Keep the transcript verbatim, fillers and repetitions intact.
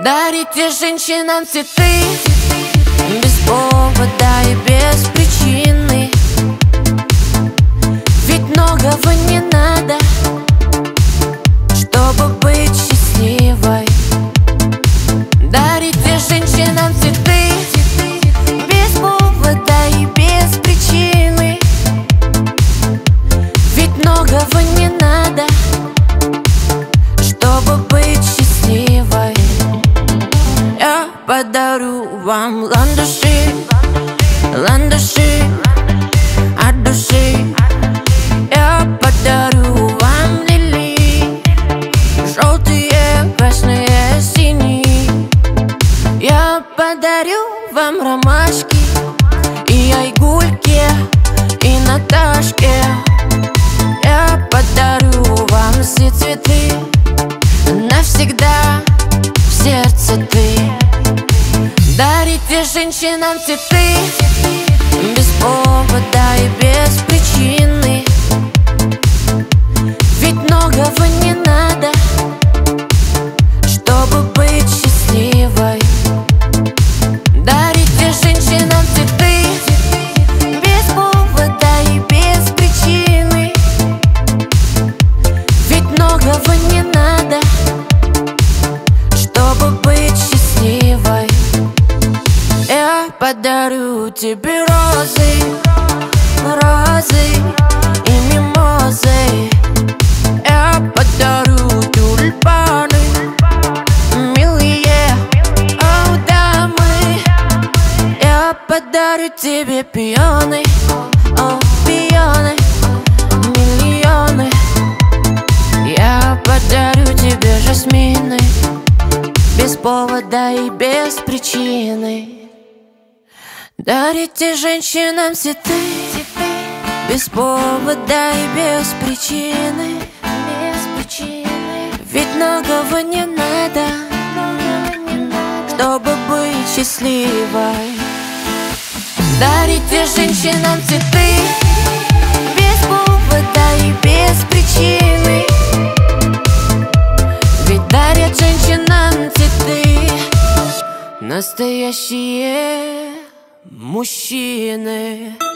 Дарите женщинам цветы без повода и без причины. Ведь многого не надо, чтобы быть счастливой. Дарите женщинам цветы без повода и без причины. Ведь многого не надо, чтобы быть счастливой. Я подарю вам ландыши, ландыши от души. Я подарю вам лилии, желтые, красные, синие. Я подарю вам ромашки и айгульки, и Наташке. Я подарю вам все цветы, навсегда в сердце ты. Дарите женщинам цветы без повода и без причины. Ведь многого не надо, чтобы быть счастливой. Дарите женщинам цветы без повода и без причины. Ведь многого не надо, чтобы быть счастливой. Я подарю тебе розы, розы и мимозы. Я подарю тюльпаны, милые, о, дамы. Я подарю тебе пионы, о, пионы, миллионы. Я подарю тебе жасмины без повода и без причины. Дарите женщинам цветы без повода и без причины. Без причины. Ведь многого не надо, чтобы быть счастливой. Дарите женщинам цветы без повода и без причины. Ведь дарят женщинам цветы настоящие мужчины.